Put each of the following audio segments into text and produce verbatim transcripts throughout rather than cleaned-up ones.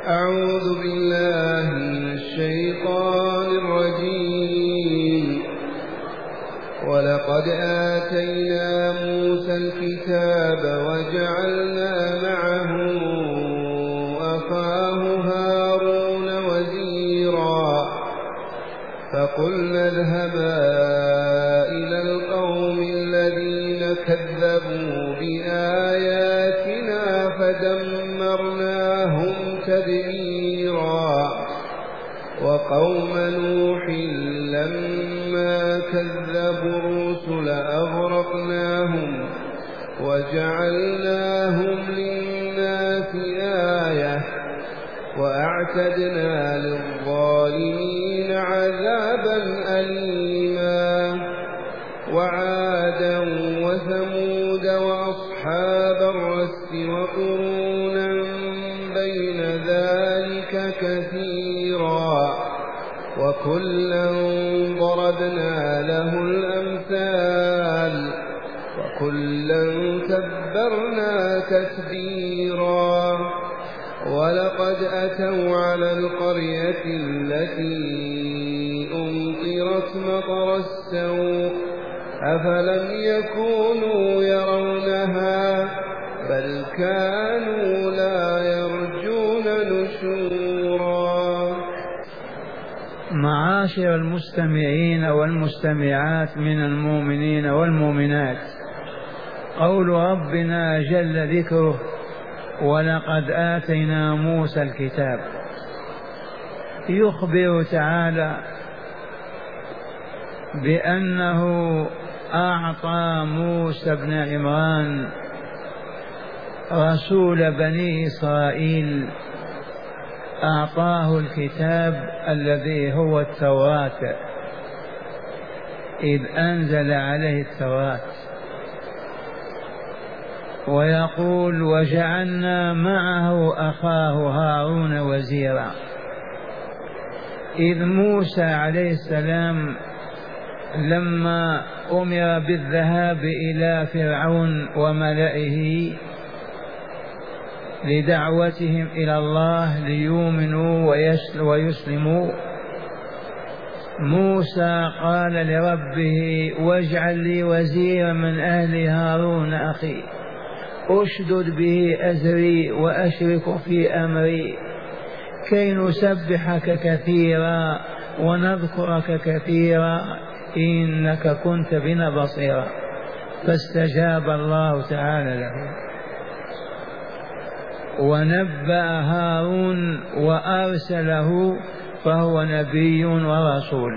أعوذ بالله من الشيطان الرجيم. ولقد آتينا موسى الكتاب وجعلنا معه أخاه هارون وزيرا فقلنا اذهبا إلى القوم الذين كذبوا بآياتنا فدمرناهم تدميرا وقوم نوح لما كذبوا الرسل أغرقناهم وجعلناهم للناس آية وأعتدنا للظالمين عذابا أليما وعادا وثمود وأصحاب الرس وقرونا بين ذلك كثيرا وكلا ضربنا له الأمثال وكلا تبرنا تتبيرا ولقد أتوا على القرية التي أمطرت مطر السوء أفلم يكونوا يرونها بل كانوا لا يرجون نشورا. معاشر المستمعين والمستمعات من المؤمنين والمؤمنات، قول ربنا جل ذكره ولقد آتينا موسى الكتاب يخبر تعالى بأنه أعطى موسى بن عمران رسول بني إسرائيل، أعطاه الكتاب الذي هو التوراة إذ أنزل عليه التوراة. ويقول وجعلنا معه أخاه هارون وزيرا، إذ موسى عليه السلام لما أمر بالذهاب إلى فرعون وملئه لدعوتهم إلى الله ليؤمنوا ويسلموا، موسى قال لربه واجعل لي وزيرا من أهل هارون أخي أشدد به أزري وأشرك في أمري كي نسبحك كثيرا ونذكرك كثيرا إنك كنت بنا بصيرا. فاستجاب الله تعالى له ونبأ هارون وأرسله فهو نبي ورسول،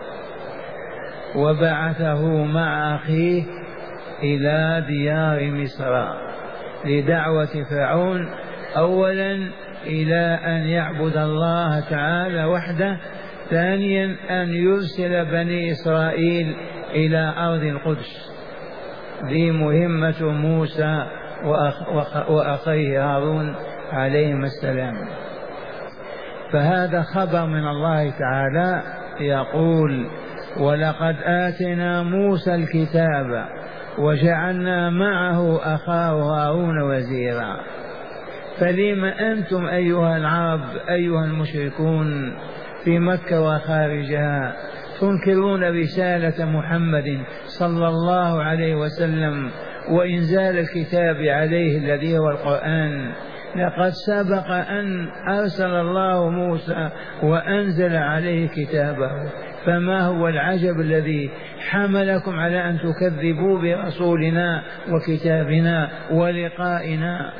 وبعثه مع أخيه إلى ديار مصر لدعوة فرعون، أولا إلى أن يعبد الله تعالى وحده، ثانيا أن يرسل بني إسرائيل إلى أرض القدس. ذي مهمة موسى وأخيه هارون عليهما السلام. فهذا خبر من الله تعالى يقول ولقد آتينا موسى الكتاب وجعلنا معه أخاه هارون وزيرا. فلم أنتم أيها العرب أيها المشركون في مكة وخارجها تنكرون رسالة محمد صلى الله عليه وسلم وإنزال الكتاب عليه الذي هو القرآن؟ لقد سبق أن أرسل الله موسى وأنزل عليه كتابه، فما هو العجب الذي حملكم على أن تكذبوا برسولنا وكتابنا ولقائنا؟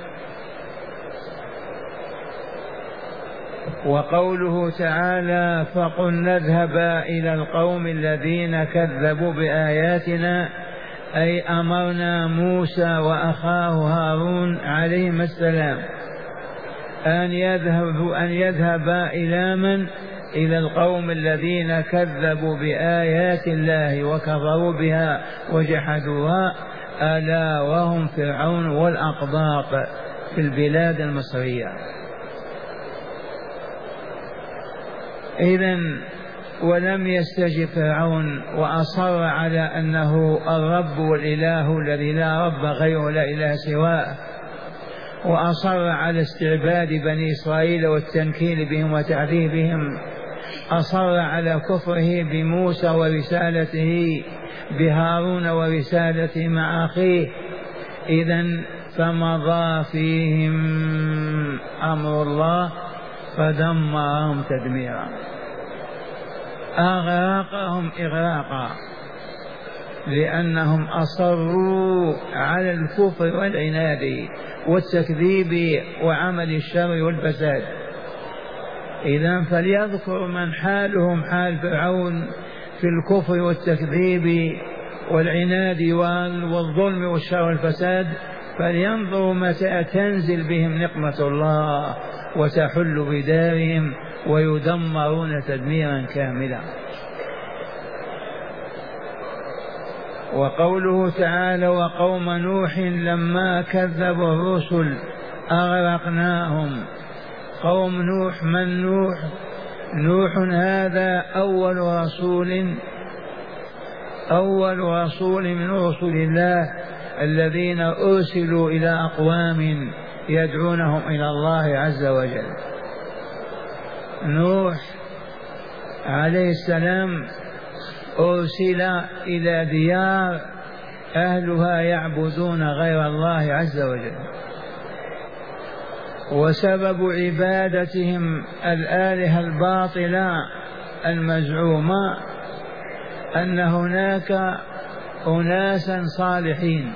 وقوله تعالى فقلنا اذهبا إلى القوم الذين كذبوا بآياتنا، أي أمرنا موسى وأخاه هارون عليهما السلام أن يذهبوا أن يذهبا إلى من؟ إلى القوم الذين كذبوا بآيات الله وكفروا بها وجحدوها، ألا وهم فرعون والأقباط في البلاد المصرية. إذن ولم يستجب فرعون وأصر على أنه الرب والإله الذي لا رب غيره لا إله سواه، وأصر على استعباد بني إسرائيل والتنكيل بهم وتعذيبهم، أصر على كفره بموسى ورسالته، بهارون ورسالته مع أخيه. إذن فمضى فيهم أمر الله فدمرهم تدميرا، أغرقهم إغراقا، لأنهم أصروا على الكفر والعناد والتكذيب وعمل الشر والفساد. إذن فليذكر من حالهم حال فرعون في الكفر والتكذيب والعناد والظلم والشر والفساد، فلينظروا متى تنزل بهم نقمة الله وتحل بدارهم ويدمرون تدميرا كاملا. وقوله تعالى: وقوم نوح لما كذبوا الرسل أغرقناهم. قوم نوح، من نوح؟ نوح هذا أول رسول أول رسول من رسل الله الذين أرسلوا إلى أقوام يدعونهم إلى الله عز وجل. نوح عليه السلام أرسل إلى ديار أهلها يعبدون غير الله عز وجل، وسبب عبادتهم الآلهة الباطلة المزعومة أن هناك أناسا صالحين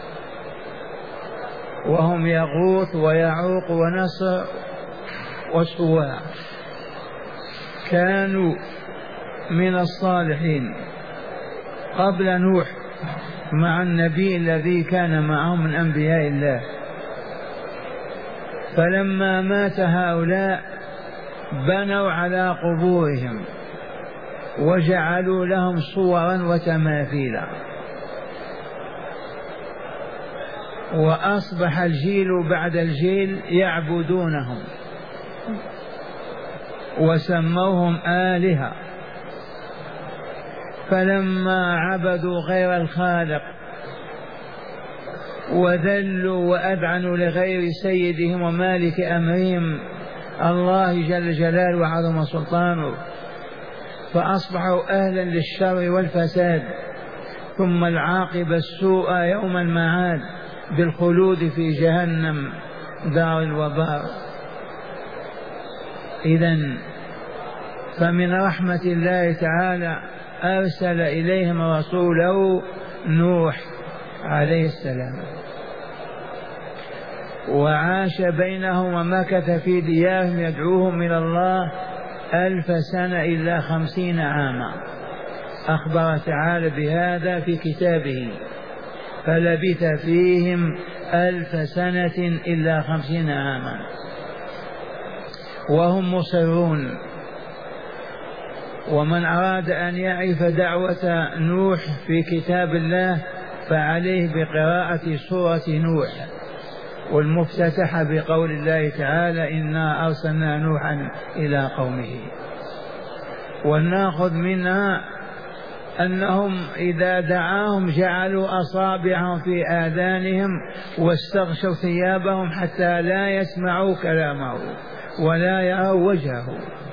وهم يغوث ويعوق ونصر وسواع، كانوا من الصالحين قبل نوح مع النبي الذي كان معهم من أنبياء الله. فلما مات هؤلاء بنوا على قبورهم وجعلوا لهم صورا وتماثيلا، وأصبح الجيل بعد الجيل يعبدونهم وسموهم آلهة. فلما عبدوا غير الخالق وذلوا وأذعنوا لغير سيدهم ومالك أمرهم الله جل جلاله وعظم سلطانه، فأصبحوا أهلا للشر والفساد، ثم العاقبة السوء يوم المعاد بالخلود في جهنم دار الوبار. إذن فمن رحمة الله تعالى أرسل إليهم رسوله نوح عليه السلام، وعاش بينهم ومكث في ديارهم يدعوهم إلى الله ألف سنة إلا خمسين عاما. أخبر تعالى بهذا في كتابه: فلبث فيهم ألف سنة إلا خمسين عاما، وهم مصرون. ومن أراد أن يعرف دعوة نوح في كتاب الله فعليه بقراءة سورة نوح، والمفتتحة بقول الله تعالى: إنا أرسلنا نوحا إلى قومه. ونأخذ منها أنهم إذا دعاهم جعلوا أصابعهم في آذانهم واستغشوا ثيابهم حتى لا يسمعوا كلامه ولا يروا وجهه،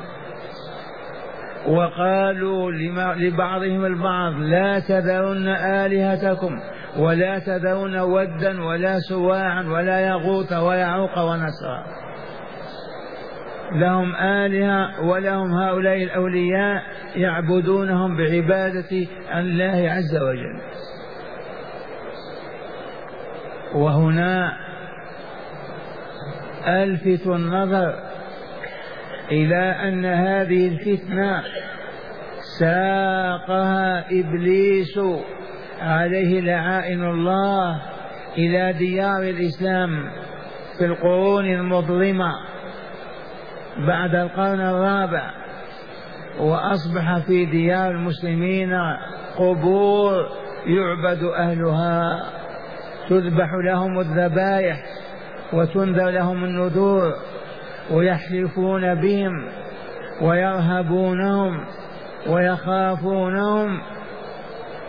وقالوا لبعضهم البعض: لا تذرن آلهتكم ولا تذرن ودا ولا سواعا ولا يغوث ويعوق ونسرا. لهم آلهة ولهم هؤلاء الأولياء يعبدونهم بعبادة الله عز وجل. وهنا ألفت النظر إلى أن هذه الفتنة ساقها إبليس عليه لعائن الله إلى ديار الإسلام في القرون المظلمة بعد القرن الرابع، وأصبح في ديار المسلمين قبور يعبد أهلها، تذبح لهم الذبائح وتنذر لهم النذور، ويحلفون بهم ويرهبونهم ويخافونهم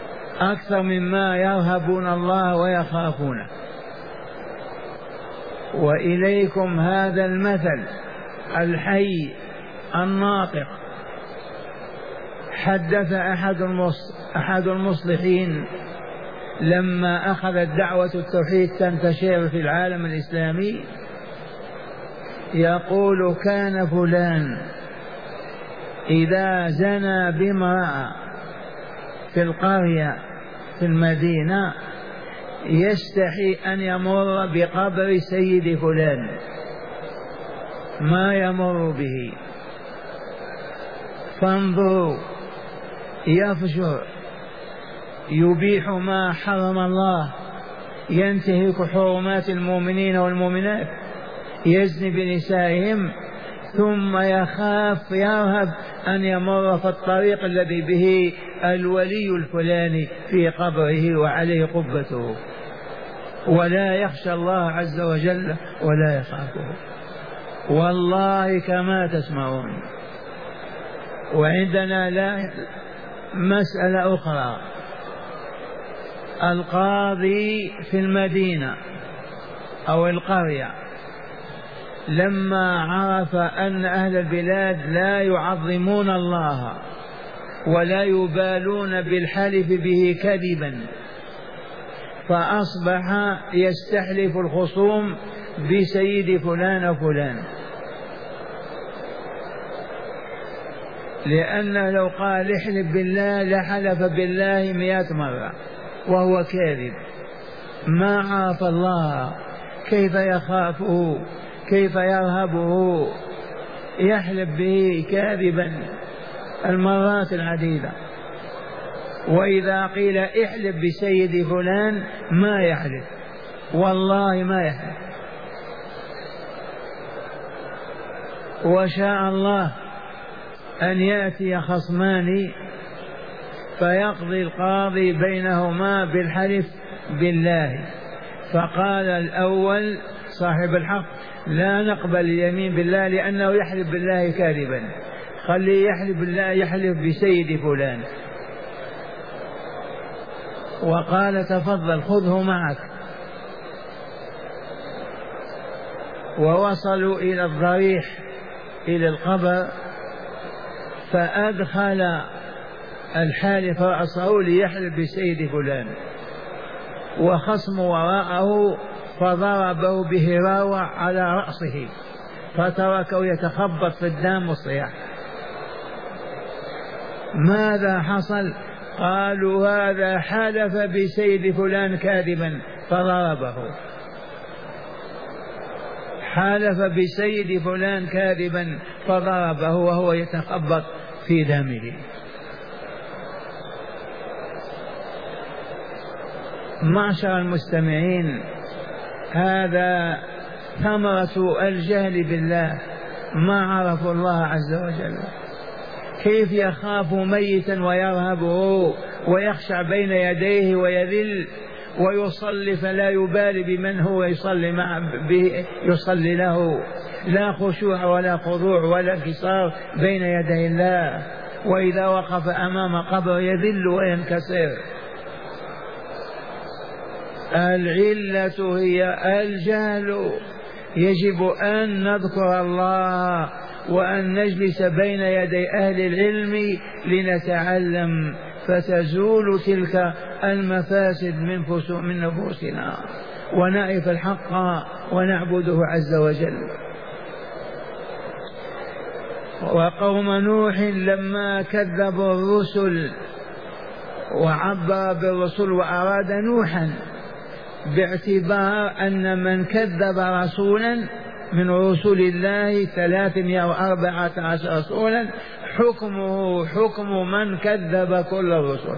أكثر مما يرهبون الله ويخافونه. وإليكم هذا المثل الحي الناطق. حدث أحد أحد المصلحين لما أخذت دعوة التوحيد تنتشر في العالم الإسلامي، يقول: كان فلان إذا زنى بامرأة في القرية في المدينة يستحي أن يمر بقبر سيد فلان، ما يمر به. فانظروا، يفجر، يبيح ما حرم الله، ينتهك حرمات المؤمنين والمؤمنات، يزني بنسائهم، ثم يخاف يرهب أن يمر في الطريق الذي به الولي الفلاني في قبره وعليه قبته، ولا يخشى الله عز وجل ولا يخافه. والله كما تسمعون. وعندنا لا مسألة أخرى، القاضي في المدينة أو القرية لما عرف أن أهل البلاد لا يعظمون الله ولا يبالون بالحلف به كذبا، فأصبح يستحلف الخصوم بسيد فلان وفلان، لأن لو قال احلف بالله لحلف بالله مئة مرة وهو كاذب. ما عرف الله، كيف يخافه، كيف يرهبه، يحلف به كاذبا المرات العديدة. وإذا قيل احلف بسيد فلان ما يحلف، والله ما يحلف. وشاء الله أن يأتي خصمان فيقضي القاضي بينهما بالحلف بالله، فقال الأول صاحب الحق: لا نقبل اليمين بالله لأنه يحلف بالله كاذبا، خليه يحلف بالله، يحلف بسيد فلان. وقال: تفضل خذه معك. ووصلوا إلى الضريح إلى القبر، فأدخل الحالف رأسه ليحلف بسيد فلان، وخصم وراءه فضربه بهراوة على رأسه فتركه يتخبط في الدم والصياح. ماذا حصل؟ قالوا: هذا حلف بسيد فلان كاذبا فضربه. حلف بسيد فلان كاذبا فضربه وهو يتخبط في دمه. معشر المستمعين، هذا ثمرة الجهل بالله، ما عرفوا الله عز وجل. كيف يخاف ميتا ويرهبه ويخشع بين يديه ويذل ويصلي فلا يبالي بمن هو يصلي مع به يصلي له، لا خشوع ولا خضوع ولا انكسار بين يدي الله، وإذا وقف أمام قبر يذل وينكسر. العلة هي الجهل. يجب أن نذكر الله وأن نجلس بين يدي أهل العلم لنتعلم، فتزول تلك المفاسد من نفوسنا ونعرف الحق ونعبده عز وجل. وقوم نوح لما كذبوا الرسل وعبر بالرسل وأراد نوحا باعتبار أن من كذب رسولا من رسل الله ثلاثمائة وأربعة عشر رسولا حكمه حكم من كذب كل الرسل.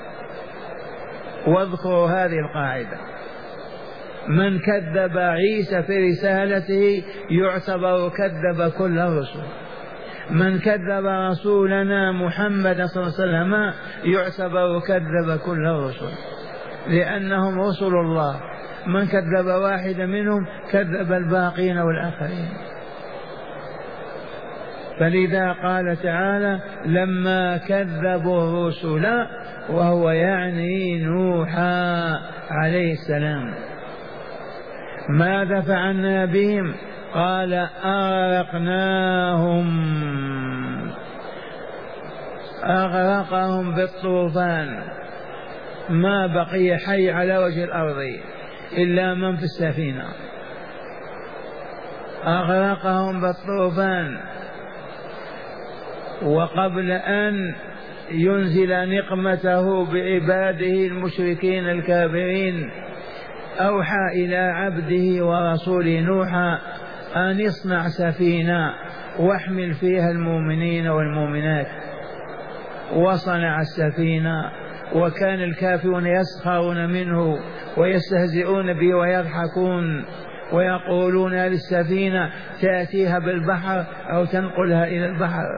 واذكروا هذه القاعدة: من كذب عيسى في رسالته يعتبر كذب كل الرسل، من كذب رسولنا محمد صلى الله عليه وسلم يعتبر كذب كل الرسل، لأنهم رسل الله. من كذب واحدا منهم كذب الباقين والآخرين. فلذا قال تعالى: لما كذبوا الرسل، وهو يعني نوحا عليه السلام. ماذا فعلنا بهم؟ قال أغرقناهم أغرقهم بالطوفان، ما بقي حي على وجه الأرض إلا من في السفينة. أغرقهم بالطوفان. وقبل أن ينزل نقمته بعباده المشركين الكافرين أوحى إلى عبده ورسوله نوح أن اصنع سفينة واحمل فيها المؤمنين والمؤمنات. وصنع السفينة، وكان الكافرون يسخرون منه ويستهزئون به ويضحكون ويقولون هل السفينة تأتيها بالبحر أو تنقلها إلى البحر؟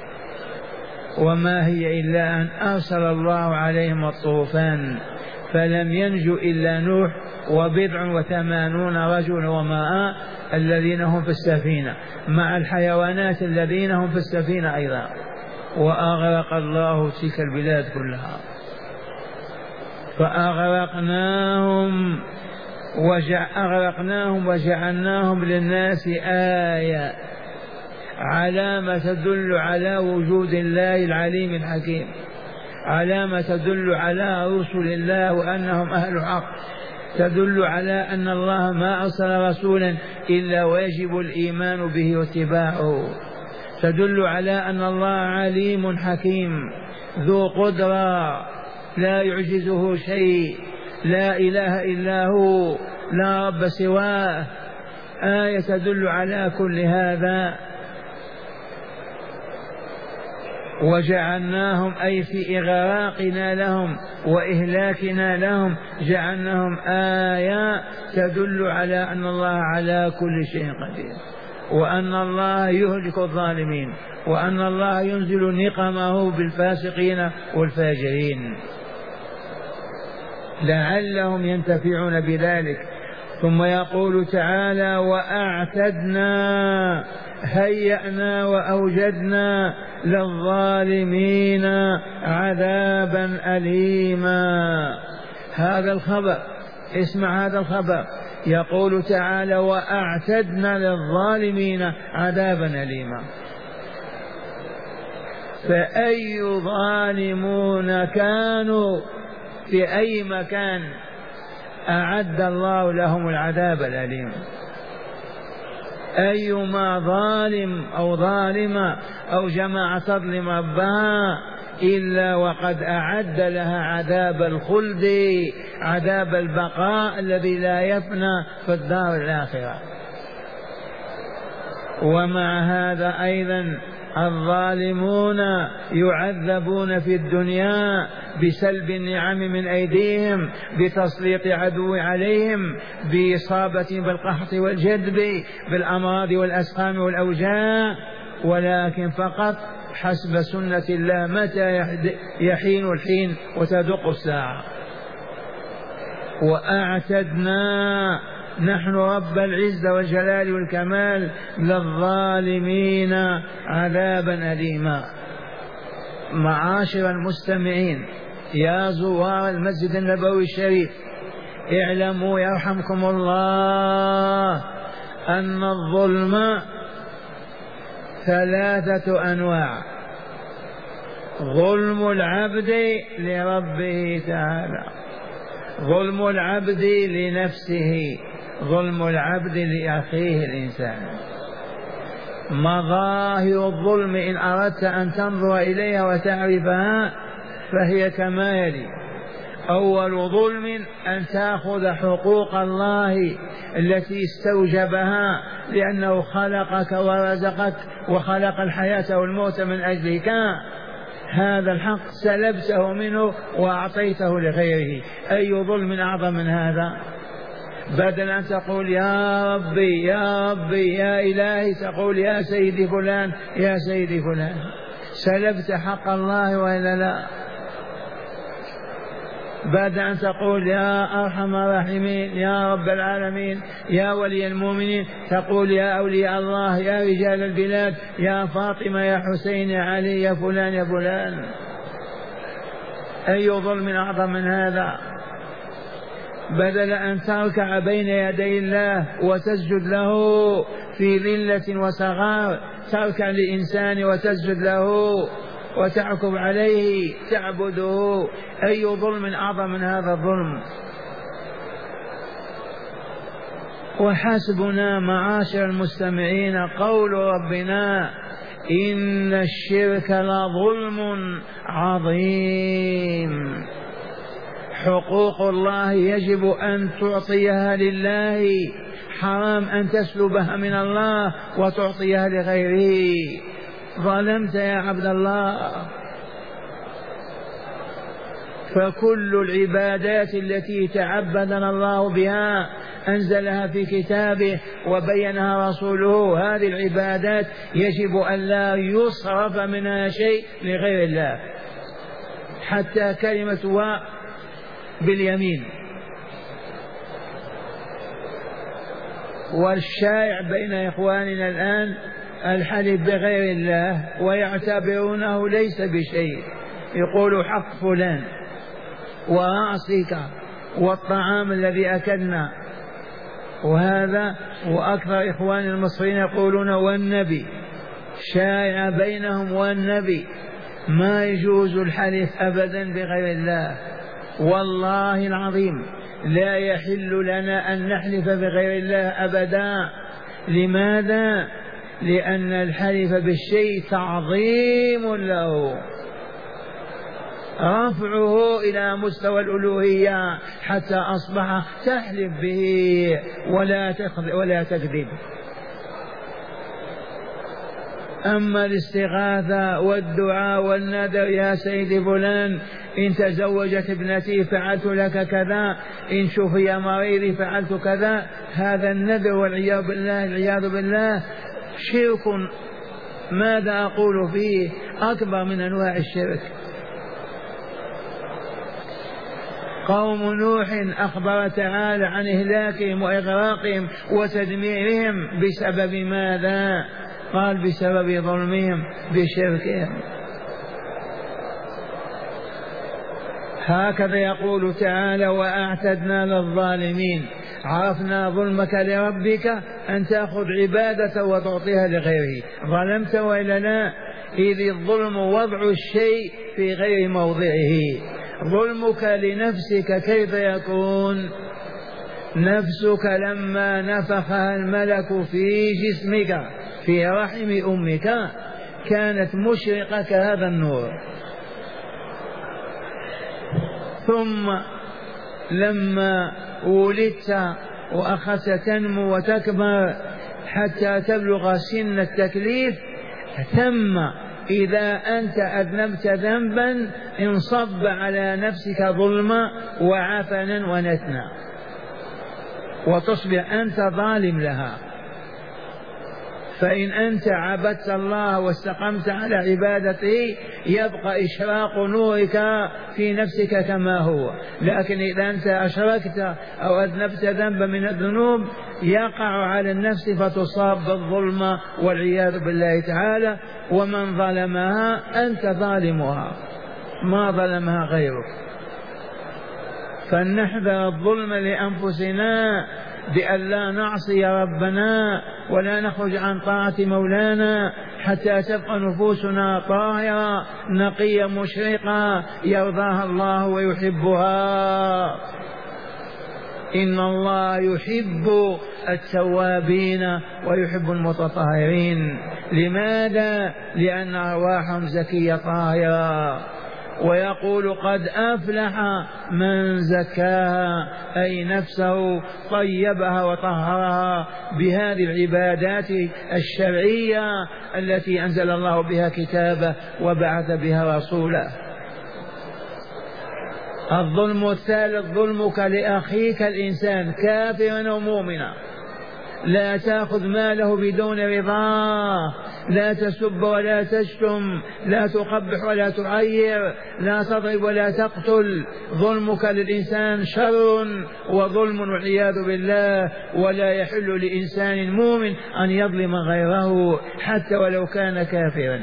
وما هي إلا أن أرسل الله عليهم الطوفان، فلم ينجو إلا نوح وبضع وثمانون رجل ومائة الذين هم في السفينة، مع الحيوانات الذين هم في السفينة أيضا. وأغرق الله تلك البلاد كلها. فأغرقناهم وأغرقناهم وجعلناهم للناس آية، علامة تدل على وجود الله العليم الحكيم، علامة تدل على رسل الله وأنهم أهل حق، تدل على أن الله ما أرسل رسولا إلا ويجب الإيمان به واتباعه، تدل على أن الله عليم حكيم ذو قدرة لا يعجزه شيء، لا إله إلا هو، لا رب سواه. آية تدل على كل هذا. وجعلناهم أي في إغراقنا لهم وإهلاكنا لهم جعلناهم آية تدل على أن الله على كل شيء قدير، وأن الله يهلك الظالمين، وأن الله ينزل نقمه بالفاسقين والفاجرين لعلهم ينتفعون بذلك. ثم يقول تعالى وأعتدنا هيأنا وأوجدنا للظالمين عذابا أليما. هذا الخبر، اسمع هذا الخبر، يقول تعالى وأعتدنا للظالمين عذابا أليما. فأي ظالمون كانوا في أي مكان أعد الله لهم العذاب الأليم؟ أيما ظالم أو ظالمة أو جماعة تظلم ربها إلا وقد أعد لها عذاب الخلد، عذاب البقاء الذي لا يفنى في الدار الآخرة. ومع هذا أيضا الظالمون يعذبون في الدنيا بسلب النعم من أيديهم، بتسليط عدو عليهم، بإصابة بالقحط والجدب، بالأمراض والأسقام والأوجاع، ولكن فقط حسب سنة الله متى يحين الحين وتدق الساعة. وأعتدنا نحن رب العزة والجلال والكمال للظالمين عذابا أليما. معاشر المستمعين يا زوار المسجد النبوي الشريف، اعلموا يرحمكم الله أن الظلم ثلاثة أنواع: ظلم العبد لربه تعالى، ظلم العبد لنفسه، ظلم العبد لأخيه الإنسان. مظاهر الظلم إن أردت أن تنظر إليها وتعرفها فهي كما يلي: أول ظلم أن تأخذ حقوق الله التي استوجبها لأنه خلقك ورزقك وخلق الحياة والموت من أجلك، هذا الحق سلبته منه وأعطيته لغيره. أي ظلم أعظم من هذا؟ بدل أن تقول يا ربي يا ربي يا إلهي تقول يا سيدي فلان يا سيدي فلان. سلبت حق الله وإلا لا؟ بعد أن تقول يا أرحم الراحمين يا رب العالمين يا ولي المؤمنين تقول يا أولياء الله يا رجال البلاد يا فاطمة يا حسين يا علي يا فلان يا فلان. أي ظلم أعظم من هذا؟ بدل أن تركع بين يدي الله وتسجد له في ذلة وصغار، تركع لإنسان وتسجد له وتعكب عليه تعبده. أي ظلم أعظم من هذا الظلم؟ وحسبنا معاشر المستمعين قول ربنا إن الشرك لظلم عظيم. حقوق الله يجب أن تعطيها لله، حرام أن تسلبها من الله وتعطيها لغيره. ظلمت يا عبد الله. فكل العبادات التي تعبدنا الله بها أنزلها في كتابه وبينها رسوله، هذه العبادات يجب أن لا يصرف منها شيء لغير الله، حتى كلمة و باليمين. والشائع بين إخواننا الآن الحلف بغير الله ويعتبرونه ليس بشيء، يقول حق فلان ورأسك والطعام الذي أكلنا، وهذا وأكثر إخوان المصريين يقولون والنبي، شائع بينهم والنبي. ما يجوز الحلف أبدا بغير الله، والله العظيم لا يحل لنا أن نحلف بغير الله أبدا. لماذا؟ لأن الحلف بالشيء تعظيم له، رفعه إلى مستوى الألوهية حتى أصبح تحلف به ولا ولا تكذب. أما الاستغاثة والدعاء والنذر، يا سيدي فلان إن تزوجت ابنتي فعلت لك كذا، إن شفي مريضي فعلت كذا، هذا النذر والعياذ بالله العياذ بالله شرك. ماذا أقول فيه؟ أكبر من أنواع الشرك. قوم نوح أخبر تعالى عن إهلاكهم وإغراقهم وتدميرهم بسبب ماذا؟ قال بسبب ظلمهم بشركهم. هكذا يقول تعالى وأعتدنا للظالمين. عرفنا ظلمك لربك أن تأخذ عبادة وتعطيها لغيره. ظلمت وإلا لا؟ إذ الظلم وضع الشيء في غير موضعه. ظلمك لنفسك كيف يكون؟ نفسك لما نفخها الملك في جسمك في رحم أمك كانت مشرقة كهذا النور، ثم لما ولدت وأخذت تنمو وتكبر حتى تبلغ سن التكليف، ثم إذا أنت أذنبت ذنبا انصب على نفسك ظلما وعفنا ونتنا، وتصبح أنت ظالم لها. فإن أنت عبدت الله واستقمت على عبادته يبقى إشراق نورك في نفسك كما هو، لكن إذا أنت أشركت أو أذنبت ذنبا من الذنوب يقع على النفس فتصاب بالظلم والعياذ بالله تعالى. ومن ظلمها أنت ظالمها، ما ظلمها غيرك. فلنحذر الظلم لأنفسنا بأن لا نعصي ربنا ولا نخرج عن طاعة مولانا حتى تبقى نفوسنا طاهرة نقية مشرقة يرضاها الله ويحبها. إن الله يحب التوابين ويحب المتطهرين. لماذا؟ لأن أرواحهم زكية طاهرة. ويقول قد أفلح من زكاها، أي نفسه طيبها وطهرها بهذه العبادات الشرعية التي أنزل الله بها كتابه وبعث بها رسوله. الظلم الثالث ظلمك لأخيك الإنسان كافرا أو مؤمنا. لا تأخذ ماله بدون رضاه، لا تسب ولا تشتم، لا تقبح ولا تعير، لا تضرب ولا تقتل. ظلمك للإنسان شر وظلم والعياذ بالله. ولا يحل لإنسان مؤمن أن يظلم غيره حتى ولو كان كافرا،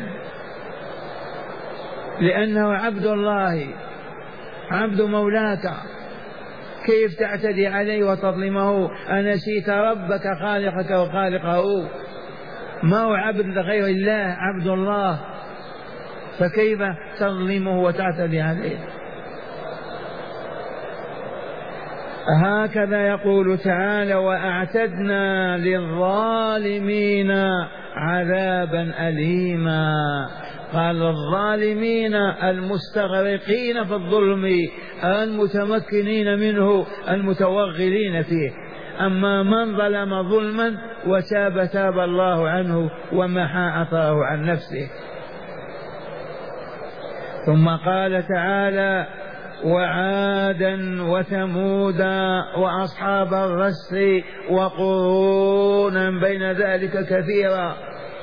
لأنه عبد الله عبد مولاك. كيف تعتدي عليه وتظلمه؟ أنسيت ربك خالقك وخالقه؟ ما هو عبد لغير الله، عبد الله، فكيف تظلمه وتعتدي عليه؟ هكذا يقول تعالى: وأعتدنا للظالمين عذابا أليما. قال الظالمين المستغرقين في الظلم المتمكنين منه المتوغلين فيه، أما من ظلم ظلما وتاب تاب الله عنه ومحى أثره عن نفسه. ثم قال تعالى: وعادا وثمودا وأصحاب الرس وقرونا بين ذلك كثيرا.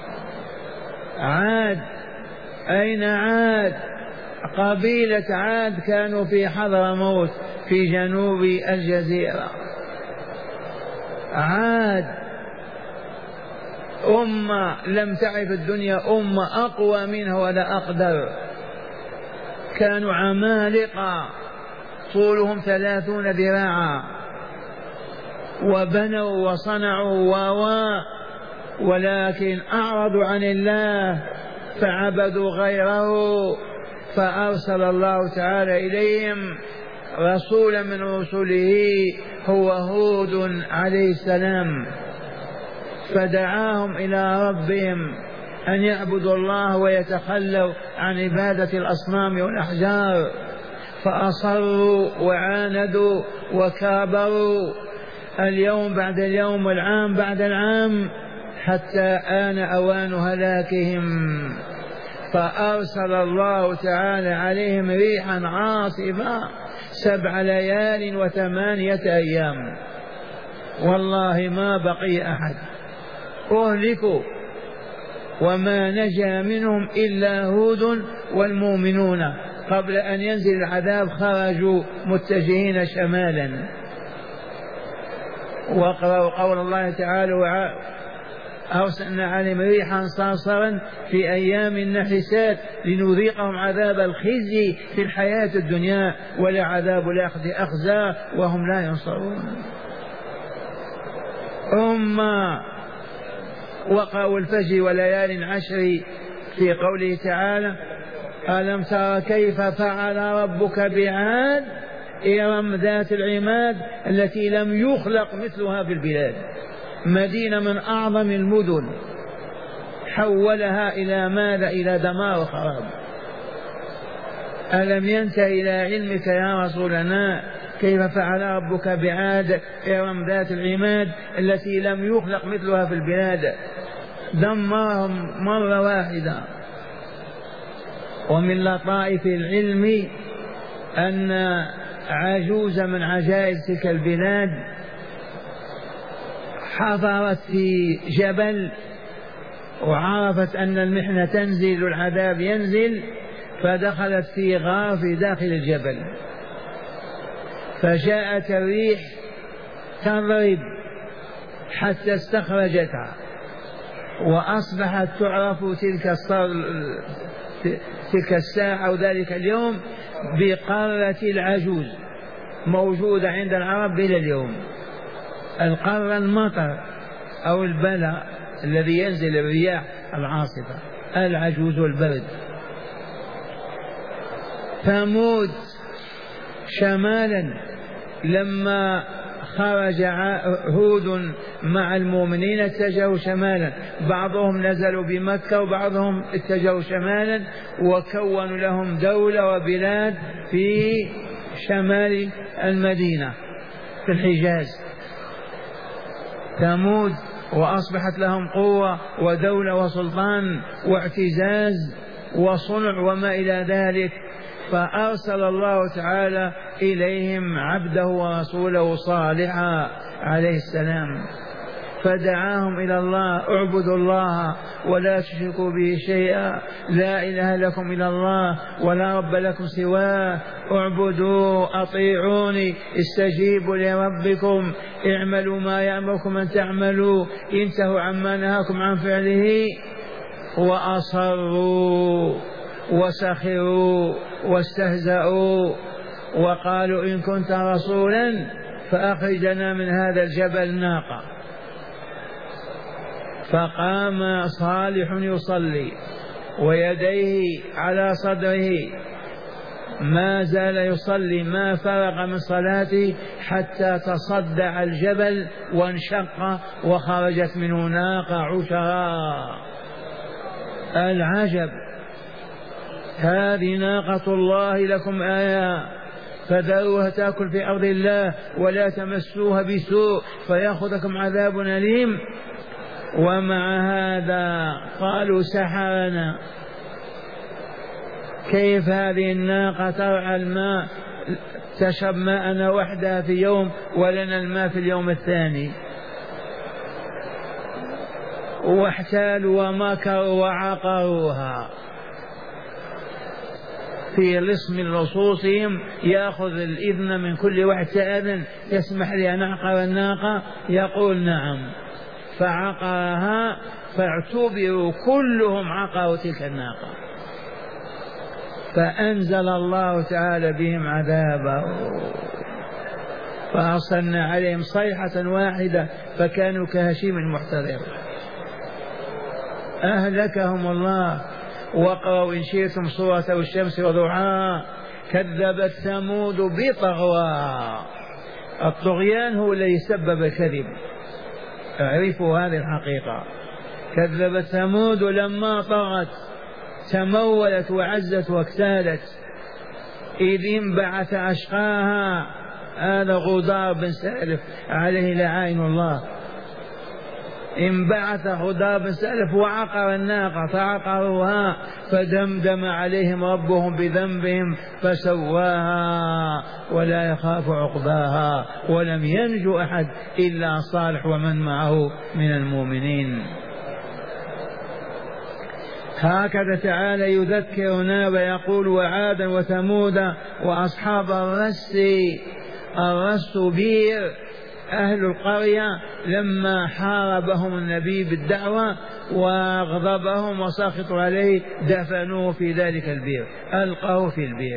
عاد، أين عاد؟ قبيلة عاد كانوا في حضرموت في جنوب الجزيرة. عاد أمة لم تعرف الدنيا أمة أقوى منها ولا أقدر. كانوا عمالقة طولهم ثلاثون ذراعا، وبنوا وصنعوا ووا ولكن أعرضوا عن الله فعبدوا غيره، فأرسل الله تعالى إليهم رسولا من رسله هو هود عليه السلام، فدعاهم إلى ربهم أن يعبدوا الله ويتخلوا عن عبادة الأصنام والأحجار، فأصروا وعاندوا وكابروا اليوم بعد اليوم والعام بعد العام حتى آن أوان هلاكهم. فأرسل الله تعالى عليهم ريحا عاصفة سبع ليال وثمانية أيام، والله ما بقي أحد، أهلكوا وما نجا منهم إلا هود والمؤمنون. قبل أن ينزل العذاب خرجوا متجهين شمالا. وقرأوا قول الله تعالى: أرسلنا عليهم ريحا صرصرا في أيام نحسات لنذيقهم عذاب الخزي في الحياة الدنيا ولعذاب الآخرة أخزى وهم لا ينصرون. أمة وقعوا الفجر وليال عشر في قوله تعالى: ألم تر كيف فعل ربك بعاد إرم ذات العماد التي لم يخلق مثلها في البلاد. مدينة من أعظم المدن حولها إلى ماذا؟ إلى دمار وخراب. ألم ينتهي إلى علمك يا رسولنا كيف فعل ربك بعاد إرم ذات العماد التي لم يخلق مثلها في البلاد؟ دمرهم مرة واحدة. ومن لطائف العلم أن عجوز من عجائز تلك البلاد حضرت في جبل وعرفت أن المحنة تنزل والعذاب ينزل، فدخلت في غار في داخل الجبل، فجاءت الريح تضرب حتى استخرجتها، وأصبحت تعرف تلك الصر تلك الساعة أو ذلك اليوم بقارة العجوز، موجودة عند العرب إلى اليوم. القارة المطر أو البلاء الذي ينزل الرياح العاصفة، العجوز والبرد. ثمود شمالا لما خرج هود مع المؤمنين اتجهوا شمالا، بعضهم نزلوا بمكة وبعضهم اتجهوا شمالا وكونوا لهم دولة وبلاد في شمال المدينة في الحجاز. ثمود وأصبحت لهم قوة ودولة وسلطان واعتزاز وصنع وما إلى ذلك، فأرسل الله تعالى إليهم عبده ورسوله صالحا عليه السلام، فدعاهم إلى الله: اعبدوا الله ولا تشركوا به شيئا، لا إله لكم إلا الله ولا رب لكم سواه، اعبدوا أطيعوني استجيبوا لربكم اعملوا ما يأمركم أن تعملوا انتهوا عما نهاكم عن فعله. وأصروا وسخروا واستهزأوا وقالوا إن كنت رسولا فأخرج لنا من هذا الجبل ناقة. فقام صالح يصلي ويديه على صدره، ما زال يصلي ما فرغ من صلاته حتى تصدع الجبل وانشق وخرجت منه ناقة عشراء. العجب، هذه ناقة الله لكم آية فذروها تأكل في أرض الله ولا تمسوها بسوء فيأخذكم عذاب أليم. ومع هذا قالوا سحرنا، كيف هذه الناقة ترعى الماء تشرب ماءنا وحدها في يوم ولنا الماء في اليوم الثاني؟ واحتالوا ومكروا وعقروها في لصم لصوصهم، يأخذ الإذن من كل واحد تأذن يسمح لي أن أعقر الناقة، يقول نعم، فعقرها فاعتبروا كلهم عقروا تلك الناقة، فأنزل الله تعالى بهم عذابه فأرسلنا عليهم صيحة واحدة فكانوا كهشيم المحتضر، أهلكهم الله. واقرأوا إن شئتم سورة الشمس وضحاها، كذبت ثمود بطغواها. الطغيان هو الذي سبب الكذب، اعرفوا هذه الحقيقة. كذبت ثمود لما طغت، تمولت وعزت واكتالت، إذ انبعث أشقاها، هذا غدار بن سالف عليه لعائن الله، انبعث غدار بن سالف وعقر الناقة فعقروها فدمدم عليهم ربهم بذنبهم فسواها ولا يخاف عقباها، ولم ينجو أحد إلا صالح ومن معه من المؤمنين. هكذا تعالى يذكرنا ويقول وعادا وثمود وأصحاب الرس. الرس بير أهل القرية لما حاربهم النبي بالدعوة وأغضبهم وسخطوا عليه دفنوه في ذلك البير، ألقوه في البير،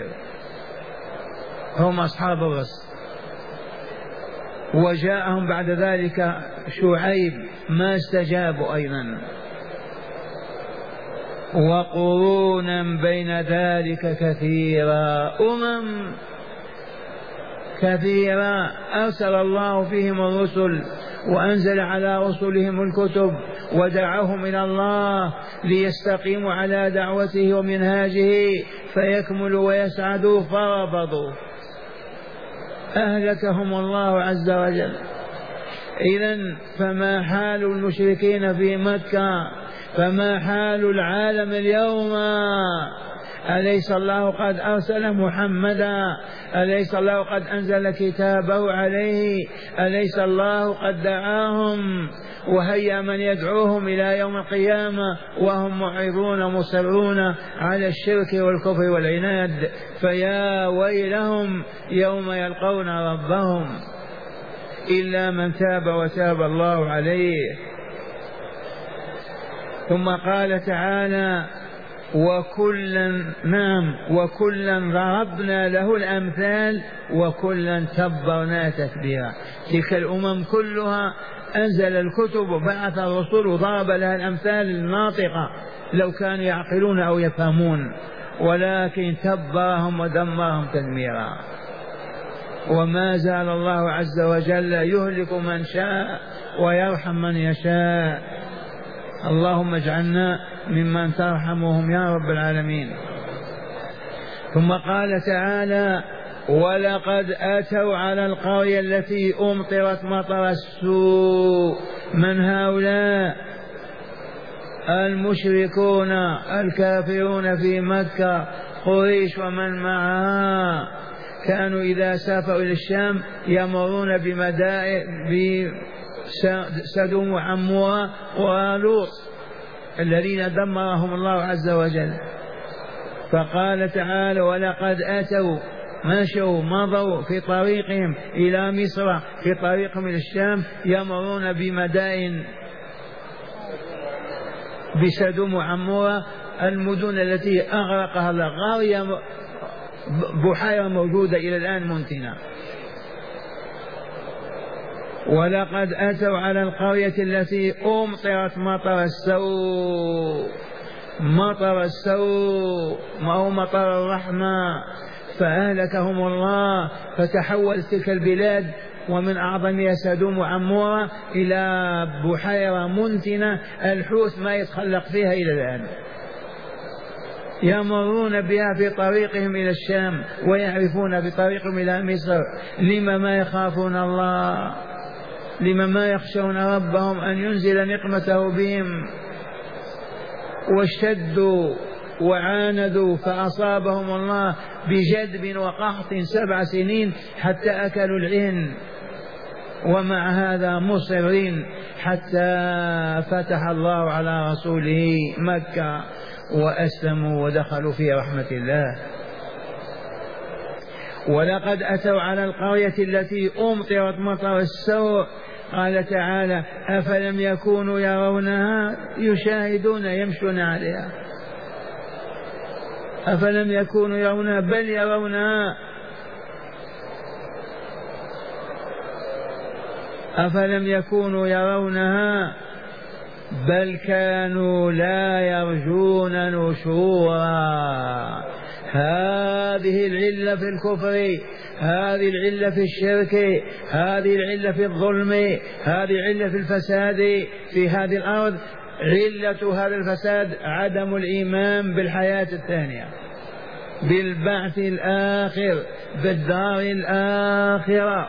هم أصحاب الرس. وجاءهم بعد ذلك شعيب ما استجابوا أيضا. وقرونا بين ذلك كثيرا، أمم كثيرا أرسل الله فيهم الرسل وأنزل على رسلهم الكتب ودعاهم إلى الله ليستقيموا على دعوته ومنهاجه فيكملوا ويسعدوا، فرفضوا، أهلكهم الله عز وجل. إذن فما حال المشركين في مكة؟ فما حال العالم اليوم؟ أليس الله قد أرسل محمدا؟ أليس الله قد أنزل كتابه عليه؟ أليس الله قد دعاهم وهيا من يدعوهم إلى يوم القيامة وهم معرضون مصرون على الشرك والكفر والعناد؟ فيا ويلهم يوم يلقون ربهم إلا من تاب وتاب الله عليه. ثم قال تعالى وكلا نعم وكلا ضربنا له الأمثال وكلا تبرنا تتبيرا. تلك الأمم كلها أنزل الكتب وبعث الرسل وضرب لها الأمثال الناطقة لو كانوا يعقلون أو يفهمون، ولكن تبرهم ودمرهم تدميرا. وما زال الله عز وجل يهلك من شاء ويرحم من يشاء. اللهم اجعلنا ممن ترحمهم يا رب العالمين. ثم قال تعالى ولقد أتوا على القرية التي أمطرت مطر السوء. من هؤلاء؟ المشركون الكافرون في مكة، قريش ومن معها، كانوا إذا سافروا إلى الشام يمرون بمدائن بسدوم وعمورة ولوط الذين دمرهم الله عز وجل. فقال تعالى ولقد أتوا، مشوا مضوا في طريقهم إلى مصر، في طريقهم إلى الشام يمرون بمدائن بسدوم وعمورة، المدن التي أغرقها الغار بحيرة موجودة إلى الآن منتنة. ولقد أتوا على القرية التي أمطرت مطر السوء، مطر السوء ما هو مطر الرحمة، فأهلكهم الله، فتحولت تلك البلاد ومن أعظمها سدوم وعمورة إلى بحيرة منتنة الحوت ما يتخلق فيها إلى الآن. يمرون بها في طريقهم إلى الشام ويعرفون في طريقهم إلى مصر. لما ما يخافون الله؟ لما ما يخشون ربهم أن ينزل نقمته بهم؟ واشتدوا وعاندوا فأصابهم الله بجدب وقحط سبع سنين حتى أكلوا العين، ومع هذا مصرين حتى فتح الله على رسوله مكة وأسلموا ودخلوا في رحمة الله. ولقد أتوا على القرية التي أمطرت مطر السوء، قال تعالى أفلم يكونوا يرونها، يشاهدون يمشون عليها، أفلم يكونوا يرونها بل يرونها، أفلم يكونوا يرونها بل كانوا لا يرجون نشورا. هذه العلة في الكفر، هذه العلة في الشرك، هذه العلة في الظلم، هذه العلة في الفساد في هذه الأرض. علة هذا الفساد عدم الإيمان بالحياة الثانية، بالبعث الآخر، بالدار الآخرة.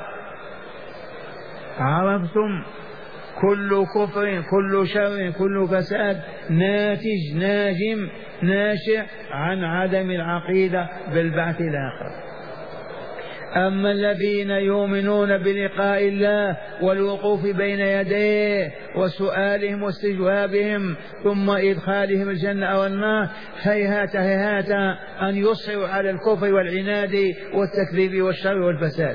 عرفتم؟ كل كفر، كل شر، كل فساد ناتج ناجم ناشئ عن عدم العقيدة بالبعث الآخر. أما الذين يؤمنون بلقاء الله والوقوف بين يديه وسؤالهم واستجوابهم ثم إدخالهم الجنة أو النار، هيهات هيهات أن يصروا على الكفر والعناد والتكذيب والشر والفساد.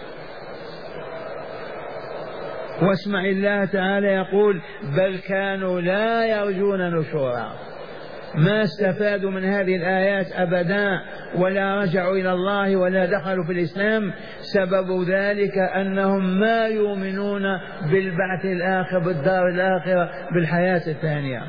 واسمع الله تعالى يقول بل كانوا لا يرجون نشورا. ما استفادوا من هذه الآيات أبدا، ولا رجعوا إلى الله ولا دخلوا في الإسلام. سبب ذلك أنهم ما يؤمنون بالبعث الآخر، بالدار الآخرة، بالحياة الثانية.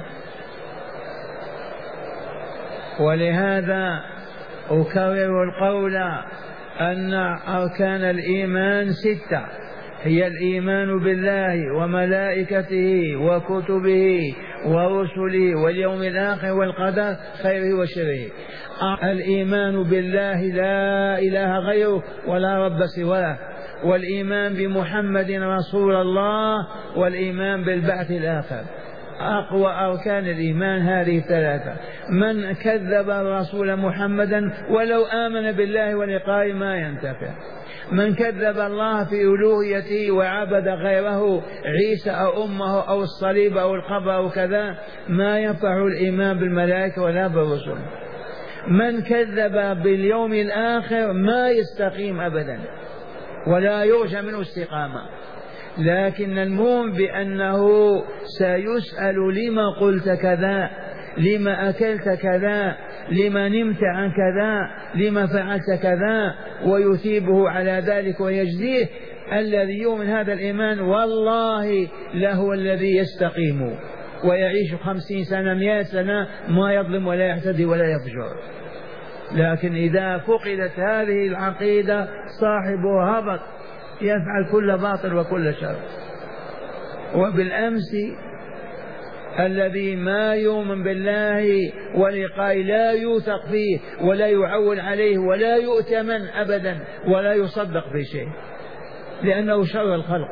ولهذا أكرر القول أن أركان الإيمان ستة، هي الإيمان بالله وملائكته وكتبه ورسله واليوم الآخر والقدر خيره وشره. الإيمان بالله لا إله غيره ولا رب سواه، والإيمان بمحمد رسول الله، والإيمان بالبعث الآخر. أقوى أركان الإيمان هذه الثلاثة. من كذب الرسول محمدا ولو آمن بالله ولقائه ما ينتفع. من كذب الله في ألوهيته وعبد غيره، عيسى أو أمه أو الصليب أو القبر أو كذا، ما ينفع الإيمان بالملائكة ولا بالرسل. من كذب باليوم الآخر ما يستقيم أبدا ولا يرجى منه استقامة. لكن المؤمن بأنه سيسأل لما قلت كذا، لما أكلت كذا، لما نمت عن كذا، لما فعلت كذا، ويثيبه على ذلك ويجزيه. الذي يؤمن هذا الإيمان والله له الذي يستقيم ويعيش خمسين سنة مئة سنة ما يظلم ولا يعتدي ولا يفجر. لكن إذا فقدت هذه العقيدة صاحبه هبط، يفعل كل باطل وكل شر. وبالأمس الذي ما يؤمن بالله ولقائه لا يوثق فيه ولا يعول عليه ولا يؤتمن أبدا ولا يصدق بشيء، لأنه شر الخلق.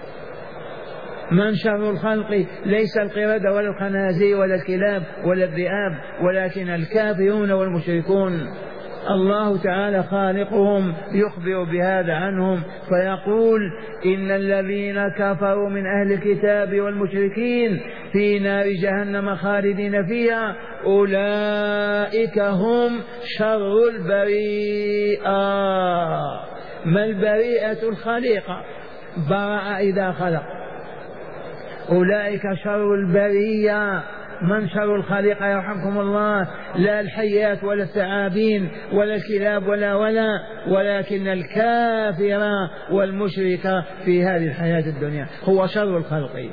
من شر الخلق ليس القردة ولا الخنازير ولا الكلاب ولا الذئاب، ولكن الكافرون والمشركون. الله تعالى خالقهم يخبر بهذا عنهم فيقول إن الذين كفروا من أهل الكتاب والمشركين في نار جهنم خالدين فيها أولئك هم شر البريئة. ما البريئة؟ الخليقة، برأ إذا خلق. أولئك شر البرية من شر الخليقة يرحمكم الله؟ لا الحيات ولا الثعابين ولا الكلاب ولا ولا ولكن الكافر والمشرك في هذه الحياة الدنيا هو شر الخلق.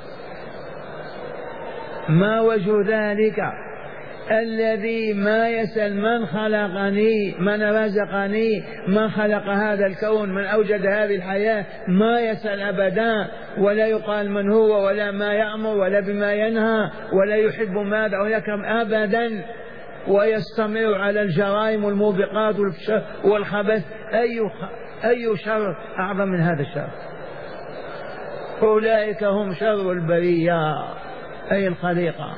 ما وجه ذلك؟ الذي ما يسأل من خلقني، من رزقني، من خلق هذا الكون، من أوجد هذه الحياة، ما يسأل أبدا، ولا يقال من هو ولا ما يأمر ولا بما ينهى ولا يحب ماذا أو يكرم أبدا، ويستمر على الجرائم والموبقات والخبث. أي أي شر أعظم من هذا الشر؟ أولئك هم شر البرية أي الخليقة.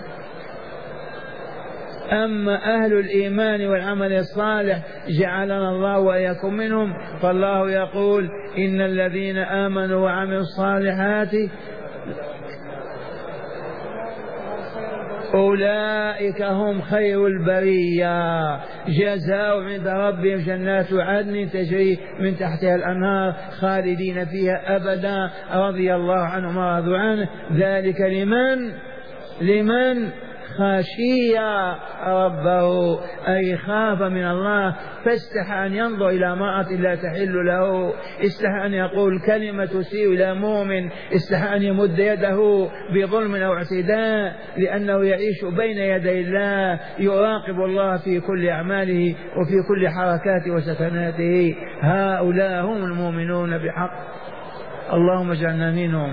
أما أهل الإيمان والعمل الصالح جعلنا الله وإياكم منهم، فالله يقول إن الذين آمنوا وعملوا الصالحات أولئك هم خير البرية جزاء عند ربهم جنات عدن تجري من تحتها الأنهار خالدين فيها أبدا رضي الله عنهم ورضوا عنه ذلك لمن لمن خشي ربه أي خاف من الله، فاستحى أن ينظر إلى امرأة لا تحل له، استحى أن يقول كلمة تسيء إلى مؤمن، استحى أن يمد يده بظلم أو اعتداء، لأنه يعيش بين يدي الله يراقب الله في كل أعماله وفي كل حركاته وسكناته. هؤلاء هم المؤمنون بحق، اللهم اجعلنا منهم.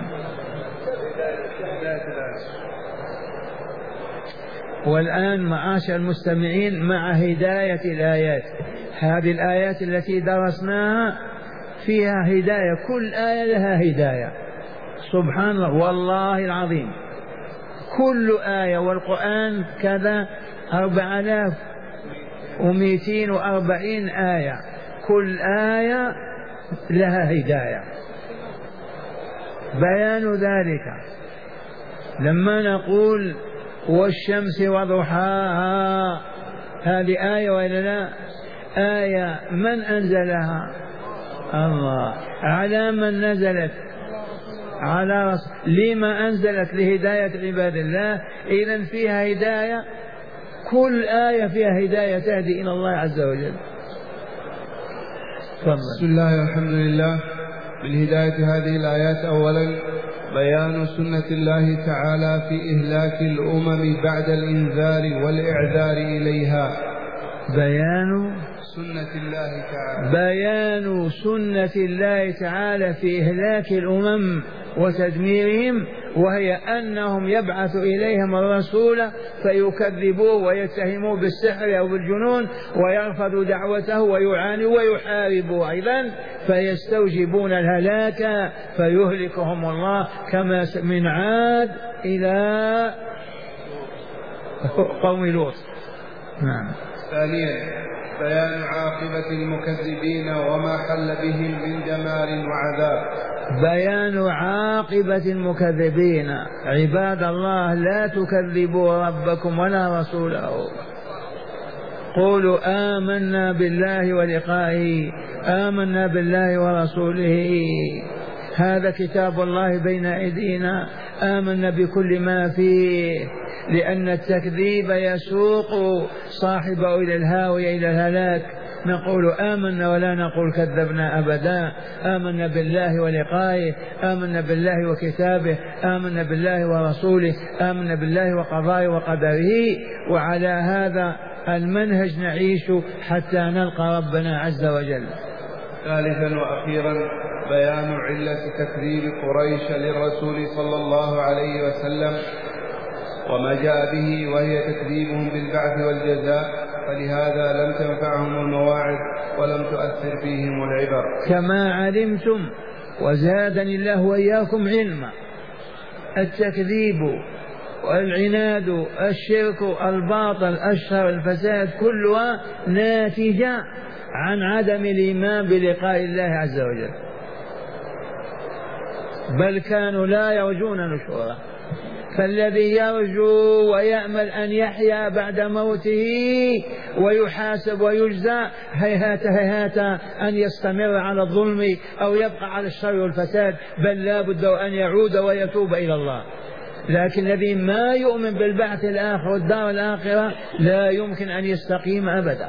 والآن معاشر المستمعين مع هداية الآيات، هذه الآيات التي درسناها فيها هداية، كل آية لها هداية سبحان الله والله العظيم، كل آية، والقرآن كذا أربعة آلاف ومئتين وأربعين آية، كل آية لها هداية. بيان ذلك لما نقول والشمس وضحاها، هذه آية ولا لا؟ آية من أنزلها؟ الله. على من نزلت؟ على رسول. لما أنزلت؟ لهداية عباد الله. إذن فيها هداية، كل آية فيها هداية تهدي إلى الله عز وجل. بسم الله والحمد لله. من هداية هذه الآيات أولا بيان سنة الله تعالى في إهلاك الأمم بعد الإنذار والإعذار إليها. بيان سنة الله تعالى بيان سنة الله تعالى في إهلاك الأمم وتدميرهم، وهي أنهم يبعث إليهم الرسول فيكذبوه ويتهموه بالسحر أو بالجنون ويرفضوا دعوته ويعانوا ويحاربوا أيضا فيستوجبون الهلاك فيهلكهم الله، كما من عاد إلى قوم لوط. نعم. ثانيا بيان عاقبة المكذبين وما حل بهم من دمار وعذاب. بيان عاقبة المكذبين، عباد الله لا تكذبوا ربكم ولا رسوله، قولوا آمنا بالله ولقائه، آمنا بالله ورسوله، هذا كتاب الله بين أيدينا، آمنا بكل ما فيه، لأن التكذيب يسوق صاحبه إلى الهاوية إلى الهلاك. نقول آمنا ولا نقول كذبنا أبدا، آمنا بالله ولقائه، آمنا بالله وكتابه، آمنا بالله ورسوله، آمنا بالله وقضائه وقدره، وعلى هذا المنهج نعيش حتى نلقى ربنا عز وجل. ثالثا وأخيرا بيان علة تكذيب قريش للرسول صلى الله عليه وسلم وما جاء به، وهي تكذيبهم بالبعث والجزاء، فلهذا لم تنفعهم المواعظ ولم تؤثر فيهم العبر. كما علمتم وزادني الله وإياكم علما، التكذيب والعناد الشرك الباطل الشر الفساد كلها ناتجة عن عدم الإيمان بلقاء الله عز وجل، بل كانوا لا يرجون نشورا. فالذي يرجو ويأمل أن يحيا بعد موته ويحاسب ويجزى هيهات هيهات أن يستمر على الظلم أو يبقى على الشر والفساد، بل لا بد أن يعود ويتوب إلى الله. لكن الذي ما يؤمن بالبعث الآخر والدار الآخرة لا يمكن أن يستقيم أبدا.